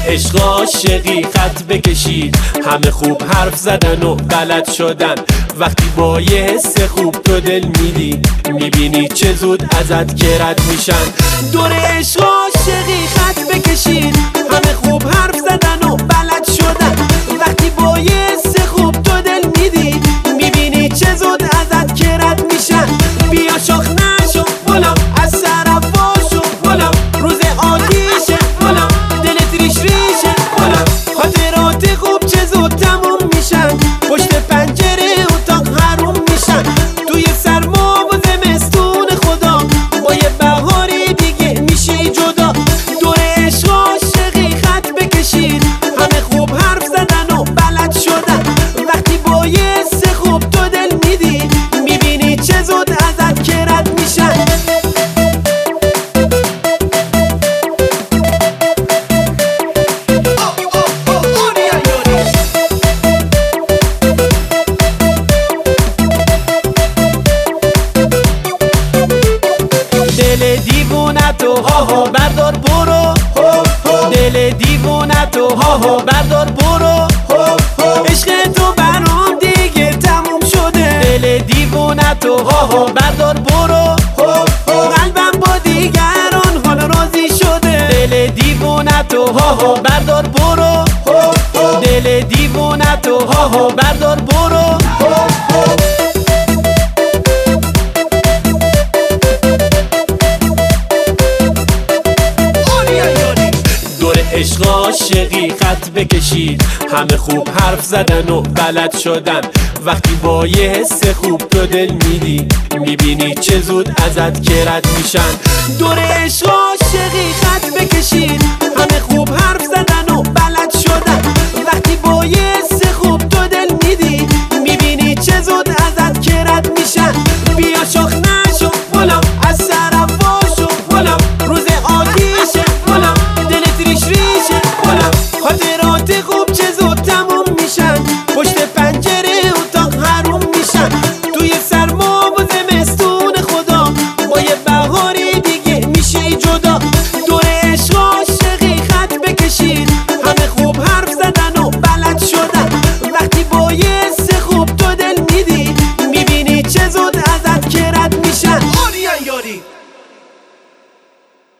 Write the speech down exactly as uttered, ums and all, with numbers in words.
عشق عاشقی خط بکشید، همه خوب حرف زدن و غلط شدن. وقتی با یه حس خوب تو دل میدی، میبینی چه زود ازت که رد میشن. دور عشق عاشقی خط بکشید، همه خوب حرف زدن و غلط شدن. وقتی با یه حس خوب تو دل میدی، میبینی چه زود ازت که رد میشن. بیا شاخ نشو بلام، از سرفاشو بلام، روز آتیشه بلام، دلت ریش ریشه بلام. خاطرات خوب چه زود تموم میشن، پشت پنجره اتاق حروم میشن. توی سرما و زمستون خدا، با یه بهاری دیگه میشی جدا. دور عشق عاشقی خط بکشید، همه خوب حرف زدن و بلد شدن. وقتی با یه حس خوب تو دل میدی، میبینی چه زود ازت که رد میشن. دل دیوونه تو ها ها بردار برو، دل دیوونه تو ها ها بردار برو. عشق تو برام دیگه تموم شده، دل دیوونه تو ها ها بردار برو. قلبم با دیگران حال راضی شده، دل دیوونه تو ها ها بردار برو. دل دیوونه تو ها ها بردار برو. عشق عاشقی خط بکشید، همه خوب حرف زدن و غلط شدن. وقتی با یه حس خوب تو دل میدی، میبینی چه زود ازت که رد میشن. دور عشق عاشقی خط بکشید،